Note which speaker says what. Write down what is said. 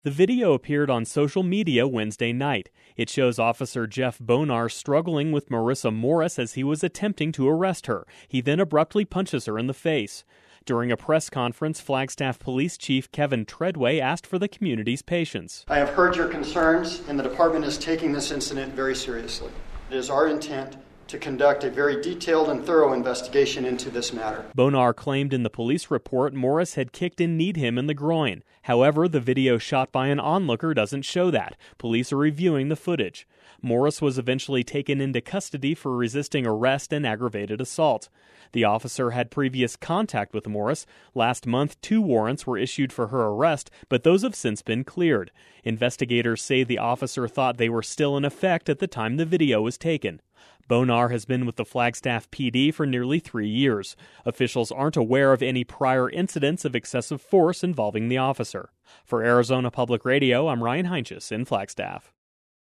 Speaker 1: The video appeared on social media Wednesday night. It shows Officer Jeff Bonar struggling with Marissa Morris as he was attempting to arrest her. He then abruptly punches her in the face. During a press conference, Flagstaff Police Chief Kevin Treadway asked for the community's patience.
Speaker 2: I have heard your concerns, and the department is taking this incident very seriously. It is our intent to conduct a very detailed and thorough investigation into this matter.
Speaker 1: Bonar claimed in the police report Morris had kicked and kneed him in the groin. However, the video shot by an onlooker doesn't show that. Police are reviewing the footage. Morris was eventually taken into custody for resisting arrest and aggravated assault. The officer had previous contact with Morris. Last month, 2 warrants were issued for her arrest, but those have since been cleared. Investigators say the officer thought they were still in effect at the time the video was taken. Bonar has been with the Flagstaff PD for nearly 3 years. Officials aren't aware of any prior incidents of excessive force involving the officer. For Arizona Public Radio, I'm Ryan Heinches in Flagstaff.